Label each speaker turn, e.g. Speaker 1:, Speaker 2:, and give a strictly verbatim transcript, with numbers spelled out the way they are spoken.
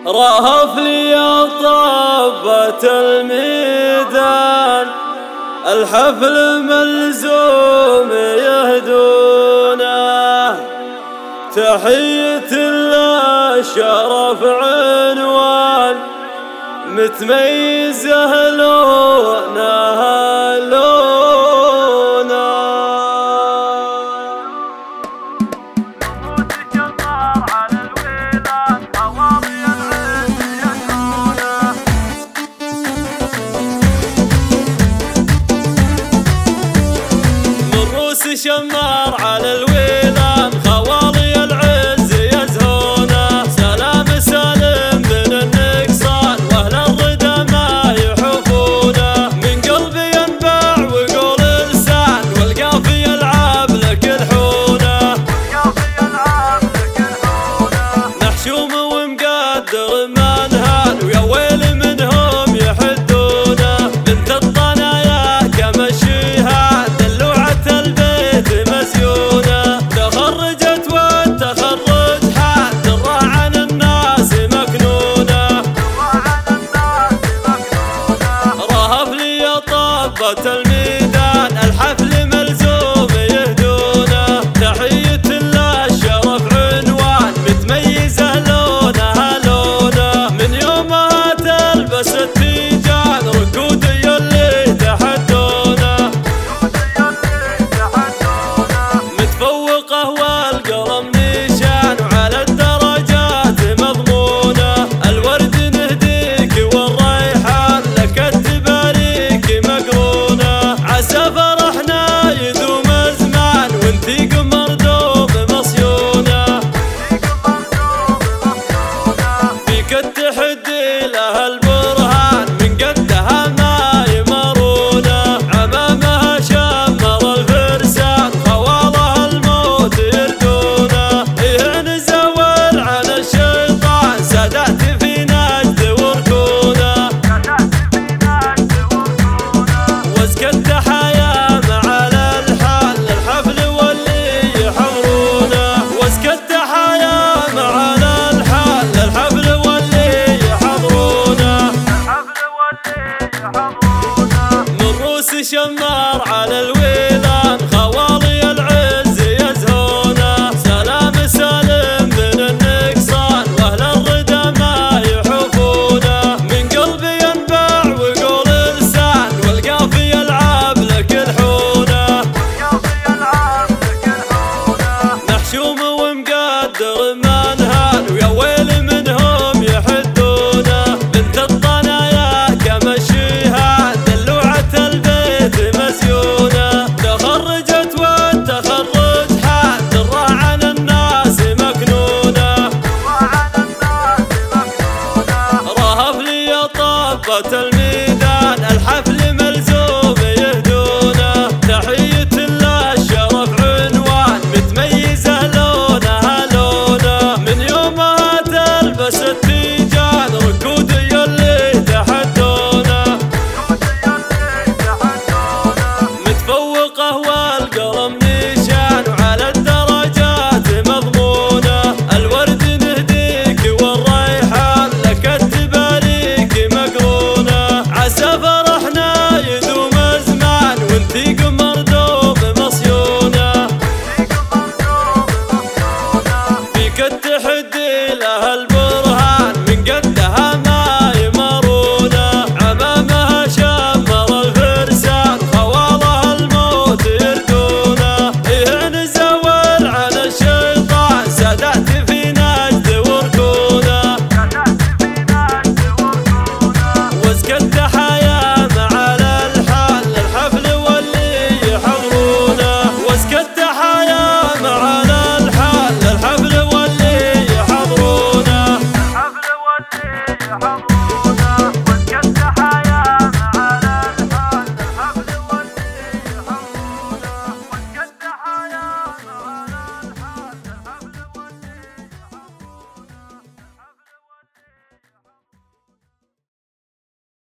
Speaker 1: رهف لي طابة الميدان، الحفل ملزوم يهدونه، تحية للشرف عنوان، متميزة لونها لونه. شمار على الويلان، خوالي العز يزهونه، سلام سالم من النقصان، واهل الردى ما يحفونه، من قلبي ينبع وقول لسان، والقافي يلعب لك الحونه، محشوم ومقدر منهان، ويا ويلي منهم يحدونه، بنت الطنايا كمشيها دلوعة البيت مزيونة، تخرجت والتخرج حاد الراع عن الناس مكنونة، رهف لي طابة الميدان، الحفل ملزوم يهدونه، تحية للشرف عنوان، متميزة لونها لونه، من يومها تلبس التيجان، ركودي اللي تحدونه، متفوقة والقلم نيشان، وعلى الدرجات مضمونة، الورد نهديك والريحان لك التباريك مقرونة، عسى فرحنا يدوم الزمان، وانتي قمر دوم مصيونة، فيك التحدي لها البرهان، من قدها ما يمرونه، عمامها شمر الفرسان، خوالها الموت يردونه، إيه نزول عن الشيطان، سادات في نجد وركونه، وازكى التحايا مع الحال للحفل واللي يحضرونه، وازكى التحايا مع الحال للحفل واللي يحضرونه، من روس شمار على الويلان، خوالي العز يزهونه، سلام سالم من النقصان، واهل الردى ما يحفونه، من قلبي ينبع وقول لسان، والقافي يلعب لك الحونه، محشوم ومقدر منهان، ويا ويلي منهم يحدونه، بنت الطنايا كمشيها دلوعة البيت مزيونه، تخرجت والتخرج حاد الراع عن الناس مكنونه، رهف لي طابة